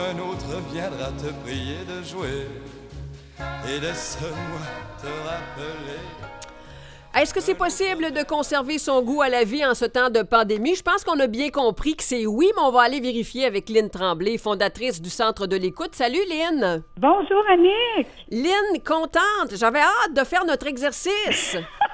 un autre viendra te prier de jouer. Et laisse-moi te rappeler. Est-ce que c'est possible de conserver son goût à la vie en ce temps de pandémie? Je pense qu'on a bien compris que c'est oui, mais on va aller vérifier avec Lynne Tremblay, fondatrice du Centre de l'écoute. Salut, Lynne! Bonjour, Annick! Lynne, contente! J'avais hâte de faire notre exercice!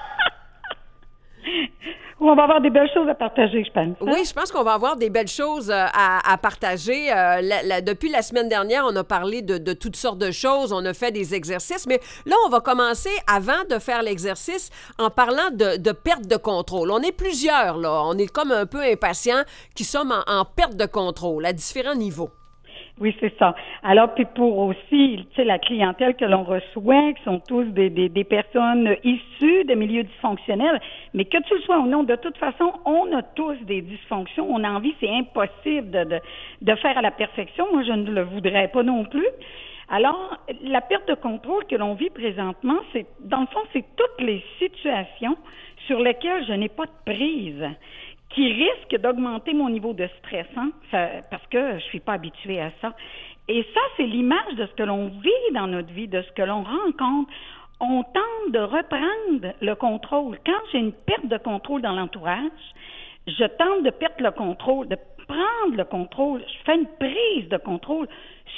On va avoir des belles choses à partager, je pense. Oui, je pense qu'on va avoir des belles choses à partager. Depuis la semaine dernière, on a parlé de toutes sortes de choses, on a fait des exercices, mais là, on va commencer, avant de faire l'exercice, en parlant de perte de contrôle. On est plusieurs, là. On est comme un peu impatients qui sommes en perte de contrôle à différents niveaux. Oui, c'est ça. Alors, puis pour aussi, tu sais, la clientèle que l'on reçoit, qui sont tous des personnes issues de milieux dysfonctionnels, mais que tu le sois ou non, de toute façon, on a tous des dysfonctions. On a envie, c'est impossible de faire à la perfection. Moi, je ne le voudrais pas non plus. Alors, la perte de contrôle que l'on vit présentement, c'est, dans le fond, c'est toutes les situations sur lesquelles je n'ai pas de prise, qui risque d'augmenter mon niveau de stress, parce que je suis pas habituée à ça. Et ça, c'est l'image de ce que l'on vit dans notre vie, de ce que l'on rencontre. On tente de reprendre le contrôle. Quand j'ai une perte de contrôle dans l'entourage, je tente de perdre le contrôle, de prendre le contrôle. Je fais une prise de contrôle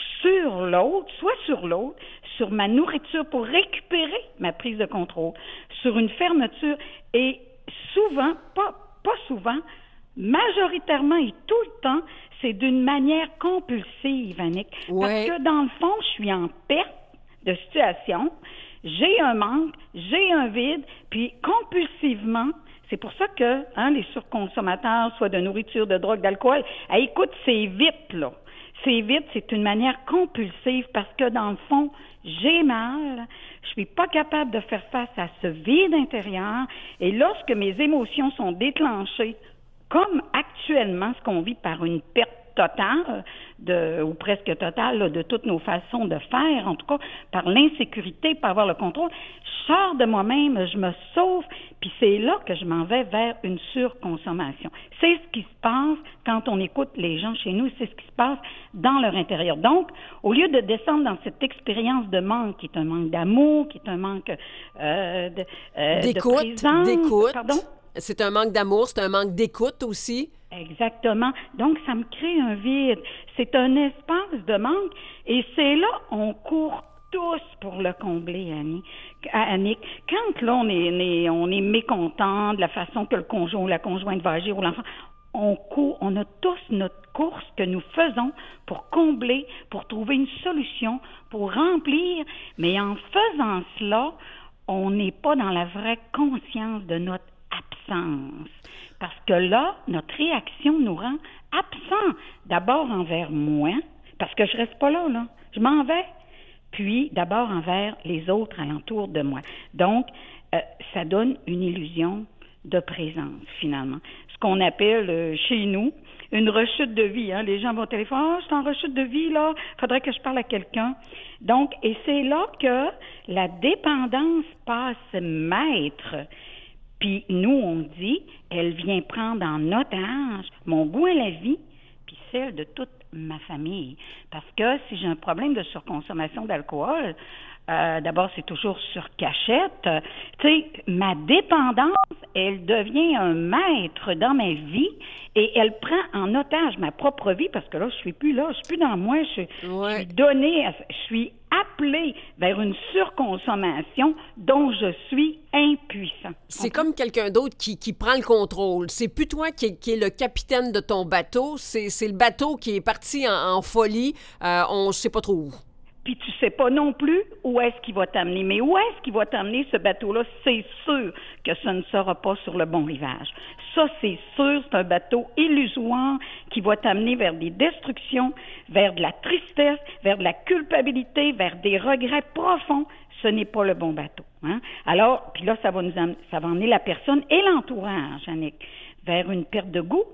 sur l'autre, soit sur l'autre, sur ma nourriture pour récupérer ma prise de contrôle, sur une fermeture. Et souvent, pas souvent, majoritairement et tout le temps, c'est d'une manière compulsive, Annick. Ouais. Parce que dans le fond, je suis en perte de situation, j'ai un manque, j'ai un vide, puis compulsivement, c'est pour ça que les surconsommateurs, soit de nourriture, de drogue, d'alcool, écoute, c'est vite, là. C'est vite, c'est une manière compulsive parce que dans le fond, j'ai mal, je suis pas capable de faire face à ce vide intérieur et lorsque mes émotions sont déclenchées, comme actuellement ce qu'on vit par une perte totale, ou presque totale, là, de toutes nos façons de faire, en tout cas par l'insécurité, par avoir le contrôle, je sors de moi-même, je me sauve, puis c'est là que je m'en vais vers une surconsommation. C'est ce qui se passe quand on écoute les gens chez nous, c'est ce qui se passe dans leur intérieur. Donc, au lieu de descendre dans cette expérience de manque, qui est un manque d'amour, qui est un manque de présence, d'écoute. Pardon? C'est un manque d'amour, c'est un manque d'écoute aussi. Exactement. Donc, ça me crée un vide. C'est un espace de manque et c'est là on court tous pour le combler, Annick. Quand là, on est mécontent de la façon que le conjoint ou la conjointe va agir ou l'enfant, on court, on a tous notre course que nous faisons pour combler, pour trouver une solution, pour remplir, mais en faisant cela, on n'est pas dans la vraie conscience de notre absence. Parce que là, notre réaction nous rend absents. D'abord envers moi, parce que je reste pas là. Je m'en vais. Puis, d'abord envers les autres alentour de moi. Donc, ça donne une illusion de présence, finalement. Ce qu'on appelle chez nous une rechute de vie. Les gens vont au téléphone, « Ah, je suis en rechute de vie, là, faudrait que je parle à quelqu'un. » Donc, et c'est là que la dépendance passe maître. Puis nous, on dit, elle vient prendre en otage mon goût à la vie, puis celle de toute ma famille. Parce que si j'ai un problème de surconsommation d'alcool, d'abord, c'est toujours sur cachette. Tu sais, ma dépendance, elle devient un maître dans ma vie et elle prend en otage ma propre vie parce que là, je suis plus là, je suis plus dans moi, je suis donnée, je suis appelée vers une surconsommation dont je suis impuissant. C'est comme quelqu'un d'autre qui prend le contrôle. C'est plus toi qui est le capitaine de ton bateau, c'est le bateau qui est parti en folie, on ne sait pas trop où. Puis tu sais pas non plus où est-ce qu'il va t'amener. Mais où est-ce qu'il va t'amener, ce bateau-là? C'est sûr que ça ne sera pas sur le bon rivage. Ça, c'est sûr, c'est un bateau illusoire qui va t'amener vers des destructions, vers de la tristesse, vers de la culpabilité, vers des regrets profonds. Ce n'est pas le bon bateau. Alors, puis là, ça va emmener la personne et l'entourage, Annick, vers une perte de goût,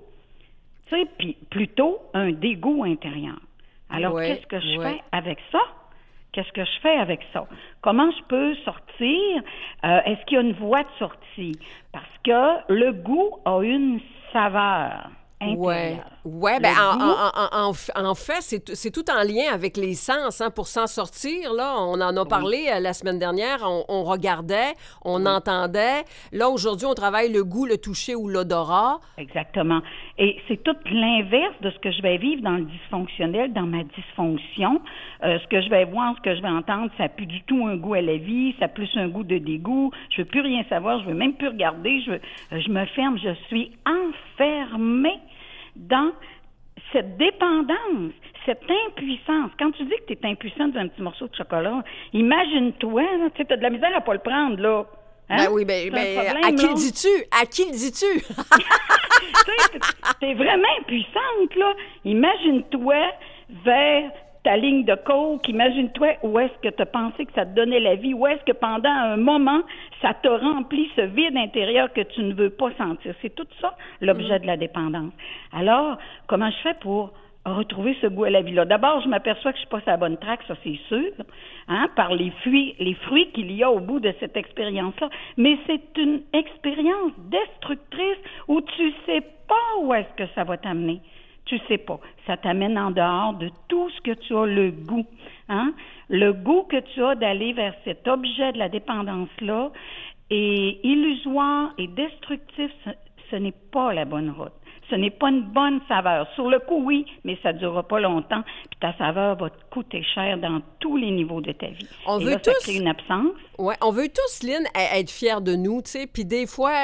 tu sais, puis plutôt un dégoût intérieur. Alors, qu'est-ce que je fais avec ça? Qu'est-ce que je fais avec ça? Comment je peux sortir? Est-ce qu'il y a une voie de sortie? Parce que le goût a une saveur intérieure. Oui, Le bien, goût. en fait, c'est tout en lien avec les sens, hein, pour s'en sortir. Là, on en a parlé la semaine dernière. On regardait, on entendait. Là, aujourd'hui, on travaille le goût, le toucher ou l'odorat. Exactement. Et c'est tout l'inverse de ce que je vais vivre dans le dysfonctionnel, dans ma dysfonction. Ce que je vais voir, ce que je vais entendre, ça n'a plus du tout un goût à la vie, ça a plus un goût de dégoût. Je veux plus rien savoir, je veux même plus regarder, je me ferme, je suis enfermée dans cette dépendance, cette impuissance. Quand tu dis que tu es impuissant devant un petit morceau de chocolat, imagine-toi, là, tu sais, tu as de la misère à pas le prendre, là. Hein? Ben oui, C'est un problème, à qui là. le dis-tu? À qui le dis-tu? Tu sais, t'es vraiment impuissante, là. Imagine-toi vers ta ligne de coke, imagine-toi où est-ce que tu as pensé que ça te donnait la vie, où est-ce que pendant un moment, ça te remplit ce vide intérieur que tu ne veux pas sentir. C'est tout ça, l'objet de la dépendance. Alors, comment je fais pour retrouver ce goût à la vie-là? D'abord, je m'aperçois que je suis pas sur la bonne track, ça c'est sûr, hein, par les fruits qu'il y a au bout de cette expérience-là. Mais c'est une expérience destructrice où tu sais pas où est-ce que ça va t'amener. Tu sais pas. Ça t'amène en dehors de tout ce que tu as le goût. Hein? Le goût que tu as d'aller vers cet objet de la dépendance-là est illusoire et destructif. Ce n'est pas la bonne route. Ce n'est pas une bonne saveur. Sur le coup, oui, mais ça ne durera pas longtemps. Puis ta saveur va te coûter cher dans tous les niveaux de ta vie. On et veut là, tous... ça crée une absence. Oui, on veut tous, Lynn, être fiers de nous, tu sais. Puis des fois,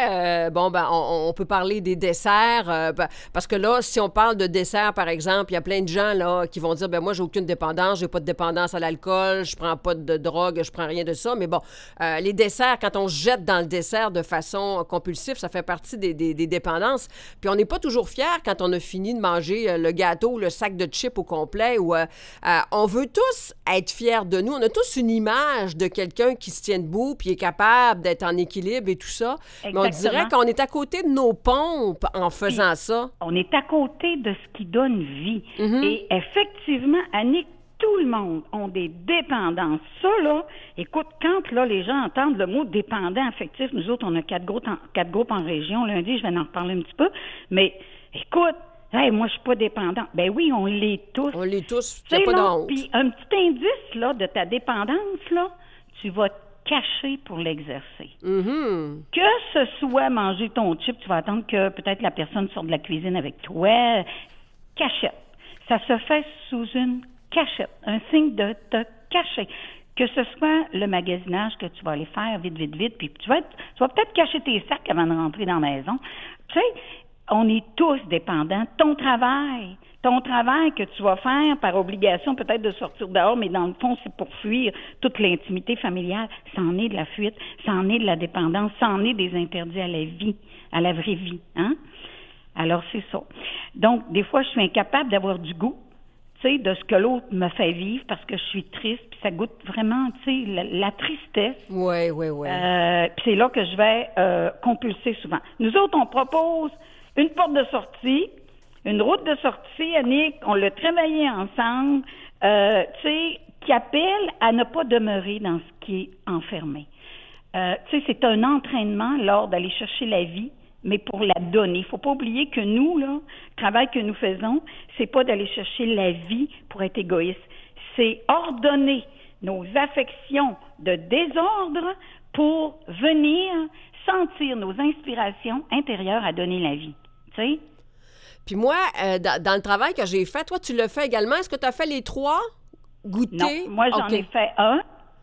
on peut parler des desserts, parce que là, si on parle de desserts, par exemple, il y a plein de gens, là, qui vont dire, ben moi, j'ai aucune dépendance, j'ai pas de dépendance à l'alcool, je prends pas de drogue, je prends rien de ça. Mais bon, les desserts, quand on se jette dans le dessert de façon compulsive, ça fait partie des dépendances. Puis on n'est pas toujours fiers quand on a fini de manger le gâteau, le sac de chips au complet. On veut tous être fiers de nous. On a tous une image de quelqu'un qui se tient debout puis est capable d'être en équilibre et tout ça. Exactement. Mais on dirait qu'on est à côté de nos pompes en faisant ça. On est à côté de ce qui donne vie. Et effectivement, Annick, tout le monde a des dépendances. Ça, là, écoute, quand là, les gens entendent le mot dépendant affectif, nous autres, on a 4 groupes en région. Lundi, je vais en reparler un petit peu. Mais écoute, hey, moi, je suis pas dépendant. Ben oui, on l'est tous. On l'est tous. Tu sais, pas de là, honte. puis un petit indice, là, de ta dépendance, là, tu vas te cacher pour l'exercer. Que ce soit manger ton chip, tu vas attendre que peut-être la personne sorte de la cuisine avec toi. Cachette. Ça se fait sous une cachette. Un signe de te cacher. Que ce soit le magasinage que tu vas aller faire vite, puis tu vas peut-être cacher tes sacs avant de rentrer dans la maison. Tu sais, on est tous dépendants. Ton travail que tu vas faire par obligation peut-être de sortir dehors, mais dans le fond, c'est pour fuir toute l'intimité familiale. Ça en est de la fuite, ça en est de la dépendance, ça en est des interdits à la vie, à la vraie vie. Hein? Alors, c'est ça. Donc, des fois, je suis incapable d'avoir du goût, tu sais, de ce que l'autre me fait vivre parce que je suis triste, puis ça goûte vraiment, tu sais, la tristesse. Oui. Puis c'est là que je vais compulser souvent. Nous autres, on propose une porte de sortie, une route de sortie, Annick, on l'a travaillé ensemble, tu sais, qui appelle à ne pas demeurer dans ce qui est enfermé. Tu sais, c'est un entraînement lors d'aller chercher la vie, mais pour la donner. Il faut pas oublier que nous, là, le travail que nous faisons, c'est pas d'aller chercher la vie pour être égoïste. C'est ordonner nos affections de désordre pour venir sentir nos inspirations intérieures à donner la vie. Tu sais? Puis moi, dans le travail que j'ai fait, toi, tu l'as fait également. Est-ce que tu as fait les 3? Goûter? Non, moi, j'en ai fait un.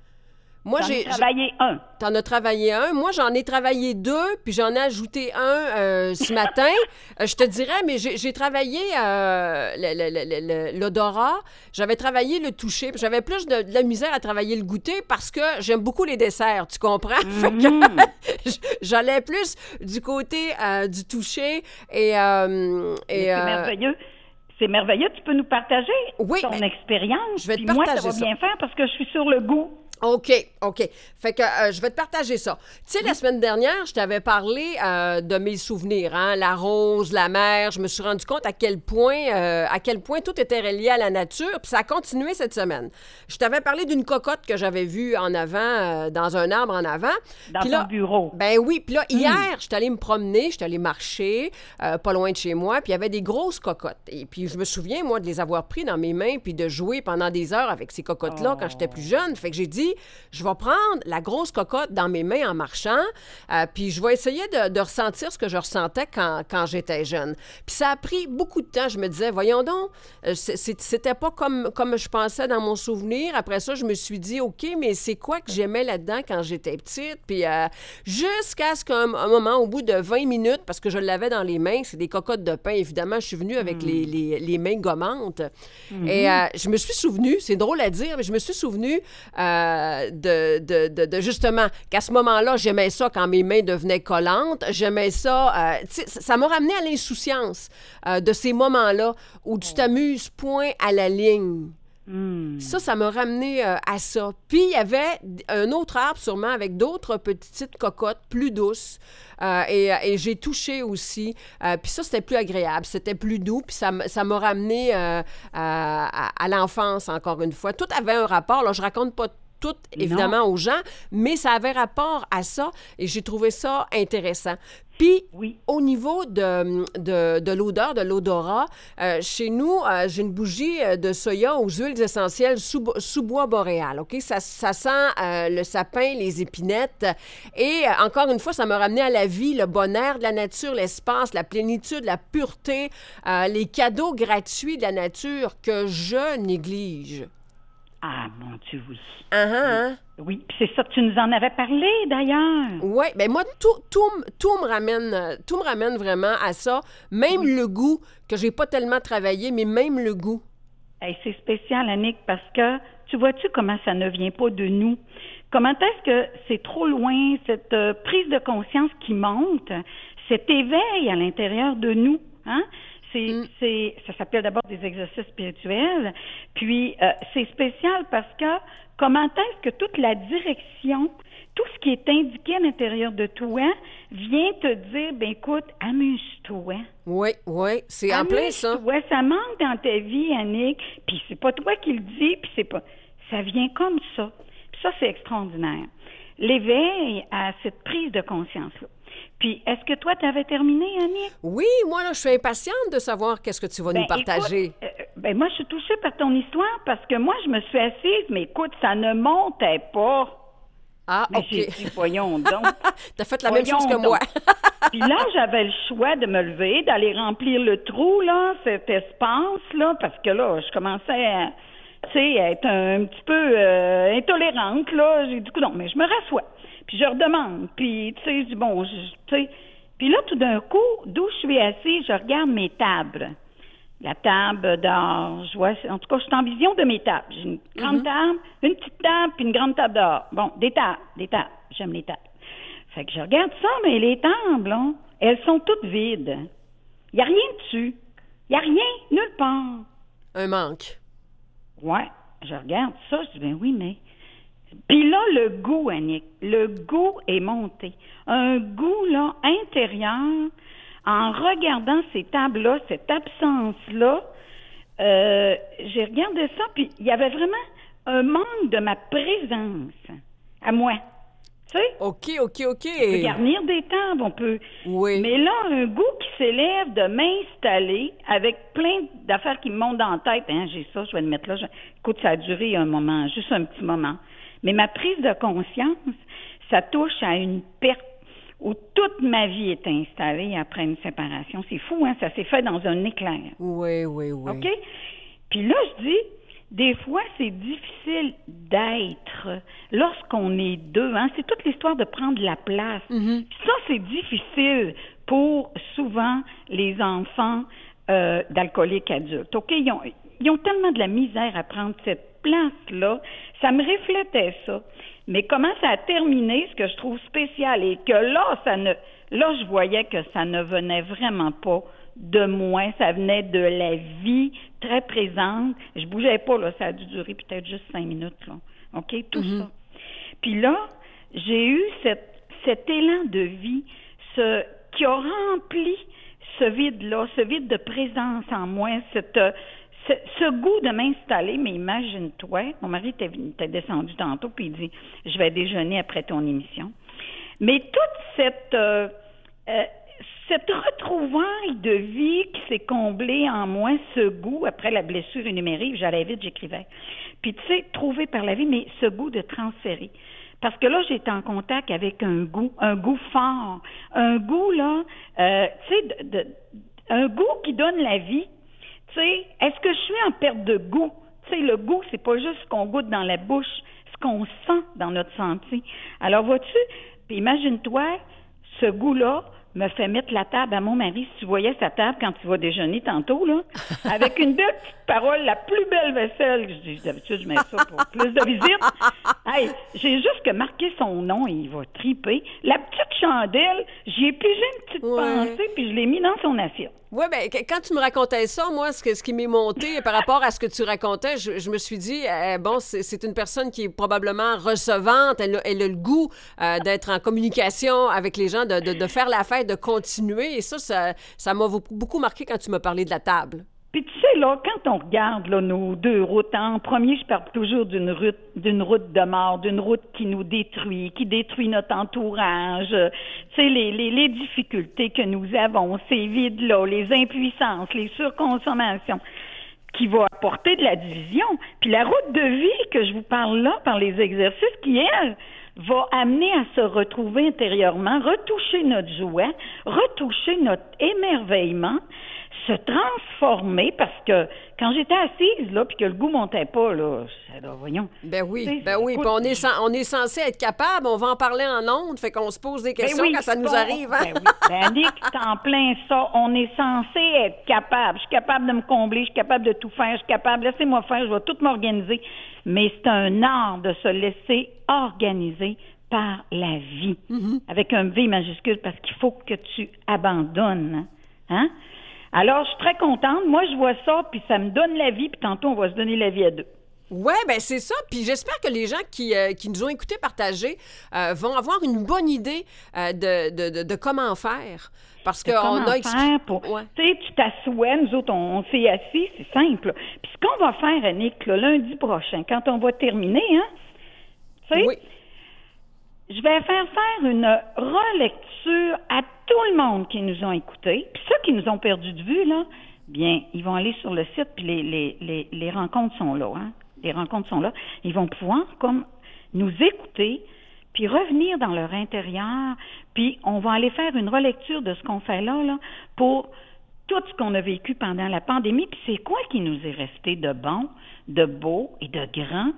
Moi, J'en ai travaillé un. T'en as travaillé un. Moi, j'en ai travaillé 2, puis j'en ai ajouté un ce matin. Je te dirais, mais j'ai travaillé l'odorat, j'avais travaillé le toucher, puis j'avais plus de la misère à travailler le goûter parce que j'aime beaucoup les desserts, tu comprends? Fait que j'allais plus du côté du toucher et c'est merveilleux. C'est merveilleux. Tu peux nous partager ton expérience. Je vais te puis moi, partager ça va bien faire parce que je suis sur le goût. OK. Fait que je vais te partager ça. Tu sais, la semaine dernière, je t'avais parlé de mes souvenirs, hein? La rose, la mer. Je me suis rendu compte à quel point tout était relié à la nature. Puis ça a continué cette semaine. Je t'avais parlé d'une cocotte que j'avais vue en avant, dans un arbre en avant. Dans Puis ton là, bureau. ben oui. Puis là, hier, je suis allée me promener, je suis allée marcher, pas loin de chez moi, puis il y avait des grosses cocottes. Et puis je me souviens, moi, de les avoir pris dans mes mains, puis de jouer pendant des heures avec ces cocottes-là quand j'étais plus jeune. Fait que j'ai dit, je vais prendre la grosse cocotte dans mes mains en marchant, puis je vais essayer de ressentir ce que je ressentais quand j'étais jeune. Puis ça a pris beaucoup de temps. Je me disais, voyons donc, c'était pas comme je pensais dans mon souvenir. Après ça, je me suis dit, OK, mais c'est quoi que j'aimais là-dedans quand j'étais petite? Puis jusqu'à ce qu'un moment, au bout de 20 minutes, parce que je l'avais dans les mains, c'est des cocottes de pain, évidemment, je suis venue avec les mains gommantes. Et je me suis souvenue, c'est drôle à dire, mais je me suis souvenue de justement, qu'à ce moment-là, j'aimais ça quand mes mains devenaient collantes. J'aimais ça. Ça m'a ramené à l'insouciance de ces moments-là où tu t'amuses point à la ligne. Ça m'a ramené à ça. Puis, il y avait un autre arbre, sûrement, avec d'autres petites cocottes plus douces. Et j'ai touché aussi. Puis ça, c'était plus agréable. C'était plus doux. Puis ça m'a ramené à l'enfance, encore une fois. Tout avait un rapport. Là, je raconte pas tout, évidemment, aux gens, mais ça avait rapport à ça. Et j'ai trouvé ça intéressant. Puis, au niveau de l'odeur, de l'odorat, chez nous, j'ai une bougie de soya aux huiles essentielles sous bois boréal, OK? Ça sent le sapin, les épinettes. Et encore une fois, ça m'a ramené à la vie, le bon air de la nature, l'espace, la plénitude, la pureté, les cadeaux gratuits de la nature que je néglige. Ah, mon Dieu, oui. Oui, puis c'est ça que tu nous en avais parlé, d'ailleurs. Oui, bien moi, tout me ramène vraiment à ça. Même le goût, que j'ai pas tellement travaillé, mais même le goût. Hey, c'est spécial, Annick, parce que tu vois-tu comment ça ne vient pas de nous? Comment est-ce que c'est trop loin, cette prise de conscience qui monte, cet éveil à l'intérieur de nous, hein? Ça s'appelle d'abord des exercices spirituels. Puis, c'est spécial parce que comment est-ce que toute la direction, tout ce qui est indiqué à l'intérieur de toi vient te dire, ben écoute, amuse-toi. Oui, c'est en plein ça. Amuse-toi, ça manque dans ta vie, Annick. Puis c'est pas toi qui le dis, puis c'est pas... Ça vient comme ça. Puis ça, c'est extraordinaire. L'éveil à cette prise de conscience-là. Puis, est-ce que toi, tu avais terminé, Annick? Oui, moi, là, je suis impatiente de savoir qu'est-ce que tu vas nous partager. Écoute, moi, je suis touchée par ton histoire parce que moi, je me suis assise, mais écoute, ça ne montait pas. Ah, mais OK. J'ai dit, voyons donc. T'as fait la même chose que moi. Puis là, j'avais le choix de me lever, d'aller remplir le trou, là, cet espace-là, parce que là, je commençais à, être un petit peu intolérante, là. J'ai dit, non, mais je me rassois. Puis je redemande. Puis, tu sais, je dis, bon, tu sais. Puis là, tout d'un coup, d'où je suis assise, je regarde mes tables. La table d'or, je vois, en tout cas, je suis en vision de mes tables. J'ai une grande table, une petite table, puis une grande table d'or. Bon, des tables. J'aime les tables. Fait que je regarde ça, mais les tables, là, elles sont toutes vides. Il n'y a rien dessus. Il n'y a rien, nulle part. Un manque. Ouais, je regarde ça, je dis, ben oui, mais... Puis là, le goût, Annick, le goût est monté. Un goût, là, intérieur, en regardant ces tables-là, cette absence-là, j'ai regardé ça, puis il y avait vraiment un manque de ma présence à moi. Tu sais? OK. On peut garnir des tables, on peut... Oui. Mais là, un goût qui s'élève de m'installer avec plein d'affaires qui me montent dans la tête. Hein, j'ai ça, je vais le mettre là. Écoute, ça a duré un moment, juste un petit moment. Mais ma prise de conscience, ça touche à une perte où toute ma vie est installée après une séparation. C'est fou, hein? Ça s'est fait dans un éclair. Oui. OK? Puis là, je dis, des fois, c'est difficile d'être lorsqu'on est deux. Hein? C'est toute l'histoire de prendre la place. Puis ça, c'est difficile pour souvent les enfants d'alcooliques adultes. OK? Ils ont tellement de la misère à prendre cette place-là. Ça me reflétait ça. Mais comment ça a terminé, ce que je trouve spécial, et que là, je voyais que ça ne venait vraiment pas de moi, ça venait de la vie très présente. Je bougeais pas, là, ça a dû durer peut-être juste 5 minutes, là. OK? Tout ça. Puis là, j'ai eu cet élan de vie qui a rempli ce vide-là, ce vide de présence en moi, ce goût de m'installer. Mais imagine-toi, mon mari était descendu tantôt, puis il dit, je vais déjeuner après ton émission. Mais toute cette retrouvaille de vie qui s'est comblée en moi, ce goût, après la blessure numérique, j'allais vite, j'écrivais. Puis tu sais, trouvé par la vie, mais ce goût de transférer. Parce que là, j'étais en contact avec un goût fort, un goût, là, tu sais, un goût qui donne la vie. Tu sais, est-ce que je suis en perte de goût? Tu sais, le goût, c'est pas juste ce qu'on goûte dans la bouche, ce qu'on sent dans notre senti. Alors, vois-tu, puis imagine-toi, ce goût-là me fait mettre la table à mon mari. Si tu voyais sa table quand il va déjeuner tantôt, là, avec une belle petite parole, la plus belle vaisselle. Je dis, d'habitude, je mets ça pour plus de visites. Hey, j'ai juste que marqué son nom et il va triper. La petite chandelle, j'y ai pigé une petite pensée puis je l'ai mis dans son assiette. Oui, bien, quand tu me racontais ça, moi, ce qui m'est monté par rapport à ce que tu racontais, je me suis dit, bon, c'est une personne qui est probablement recevante, elle a le goût d'être en communication avec les gens, de faire la fête, de continuer. Et ça m'a beaucoup marqué quand tu m'as parlé de la table. Puis tu sais, là, quand on regarde là, nos deux routes, en premier, je parle toujours d'une route de mort, d'une route qui nous détruit, qui détruit notre entourage, tu sais, les difficultés que nous avons, ces vides-là, les impuissances, les surconsommations, qui va apporter de la division. Puis la route de vie que je vous parle là, par les exercices, qui, elle, va amener à se retrouver intérieurement, retoucher notre joie, retoucher notre émerveillement, se transformer, parce que quand j'étais assise, là, puis que le goût montait pas, là, voyons. Ben oui, puis on est censé être capable, on va en parler en ondes, fait qu'on se pose des questions quand ça nous arrive. Hein? Annick, t'es en plein ça, on est censé être capable. Je suis capable de me combler, je suis capable de tout faire, je suis capable, laissez-moi faire, je vais tout m'organiser. Mais c'est un art de se laisser organiser par la vie, avec un V majuscule, parce qu'il faut que tu abandonnes, hein? Alors, je suis très contente. Moi, je vois ça, puis ça me donne la vie, puis tantôt, on va se donner la vie à deux. Oui, bien, c'est ça. Puis j'espère que les gens qui nous ont écoutés partager vont avoir une bonne idée de comment faire. Parce qu'on a expliqué. Tu sais, tu t'assois, nous autres, on s'est assis, c'est simple. Puis ce qu'on va faire, Annick, le lundi prochain, quand on va terminer, hein, tu sais, oui. Je vais faire une relecture à tout le monde qui nous ont écoutés. Puis ceux qui nous ont perdu de vue, là, bien, ils vont aller sur le site, puis les rencontres sont là, hein. Les rencontres sont là. Ils vont pouvoir, comme, nous écouter, puis revenir dans leur intérieur, puis on va aller faire une relecture de ce qu'on fait là, pour tout ce qu'on a vécu pendant la pandémie, puis c'est quoi qui nous est resté de bon, de beau et de grand.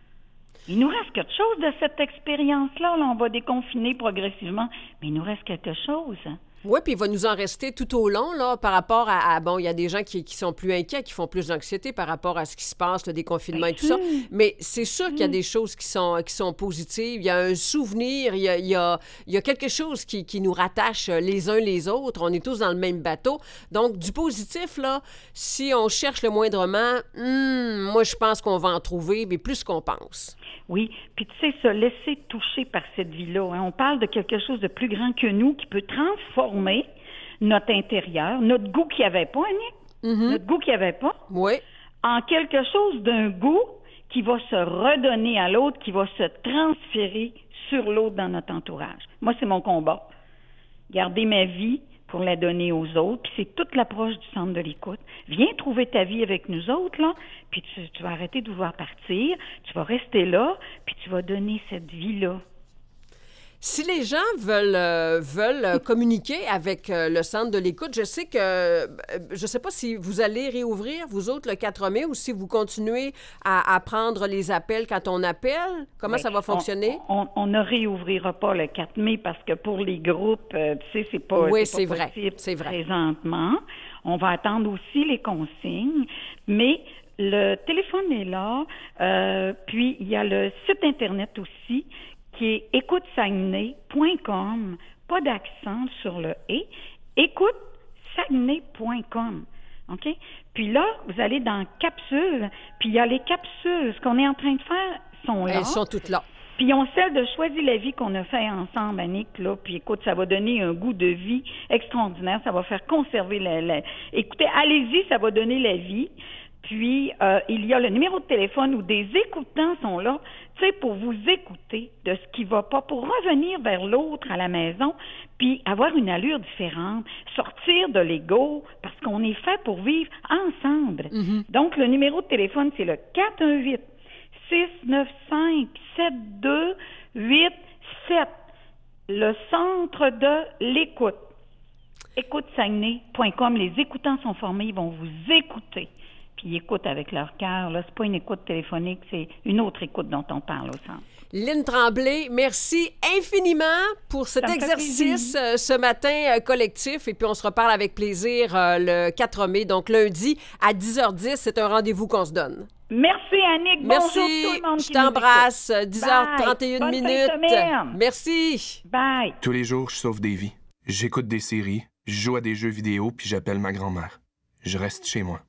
Il nous reste quelque chose de cette expérience-là. Là, on va déconfiner progressivement, mais il nous reste quelque chose. Hein? Oui, puis il va nous en rester tout au long, là, par rapport à bon, il y a des gens qui sont plus inquiets, qui font plus d'anxiété par rapport à ce qui se passe, le déconfinement et tout ça. Mais c'est sûr qu'il y a des choses qui sont positives. Il y a un souvenir, il y a quelque chose qui nous rattache les uns les autres. On est tous dans le même bateau. Donc, du positif, là, si on cherche le moindrement, moi, je pense qu'on va en trouver, mais plus qu'on pense. Oui, puis tu sais, se laisser toucher par cette vie-là. Hein. On parle de quelque chose de plus grand que nous qui peut transformer notre intérieur, notre goût qu'il n'y avait pas, Annick, notre goût qu'il n'y avait pas, en quelque chose d'un goût qui va se redonner à l'autre, qui va se transférer sur l'autre dans notre entourage. Moi, c'est mon combat. Garder ma vie pour la donner aux autres. Puis c'est toute l'approche du centre de l'écoute. Viens trouver ta vie avec nous autres, là, puis tu vas arrêter de vouloir partir, tu vas rester là, puis tu vas donner cette vie-là. Si les gens veulent communiquer avec le centre de l'écoute, je sais pas si vous allez réouvrir, vous autres, le 4 mai, ou si vous continuez à prendre les appels quand on appelle. Comment ça va fonctionner? On ne réouvrira pas le 4 mai parce que pour les groupes, tu sais, c'est pas c'est possible vrai. C'est vrai. Présentement. On va attendre aussi les consignes, mais le téléphone est là, puis il y a le site Internet aussi, qui est écoutesaguenay.com, pas d'accent sur le « et », écoutesaguenay.com, OK? Puis là, vous allez dans « capsules », puis il y a les capsules. Ce qu'on est en train de faire sont là. Elles sont toutes là. Puis on celle de Choisis la vie qu'on a fait ensemble, Annick, là. Puis écoute, ça va donner un goût de vie extraordinaire. Ça va faire conserver Écoutez, allez-y, ça va donner la vie. Puis, il y a le numéro de téléphone où des écoutants sont là, tu sais, pour vous écouter de ce qui va pas, pour revenir vers l'autre à la maison, puis avoir une allure différente, sortir de l'ego, parce qu'on est fait pour vivre ensemble. Mm-hmm. Donc, le numéro de téléphone, c'est le 418-695-7287. Le centre de l'écoute. EcouteSaguenay.com. Les écoutants sont formés, ils vont vous écouter. Puis ils écoutent avec leur cœur. Là, c'est pas une écoute téléphonique, c'est une autre écoute dont on parle au centre. Lynne Tremblay, merci infiniment pour cet exercice ce matin collectif. Et puis, on se reparle avec plaisir le 4 mai, donc lundi à 10h10. C'est un rendez-vous qu'on se donne. Merci, Annick. Merci. Bonjour tout le monde. Je t'embrasse. 10h31 Bonne minutes. fin de semaine. Merci. Bye. Tous les jours, je sauve des vies. J'écoute des séries, je joue à des jeux vidéo, puis j'appelle ma grand-mère. Je reste chez moi.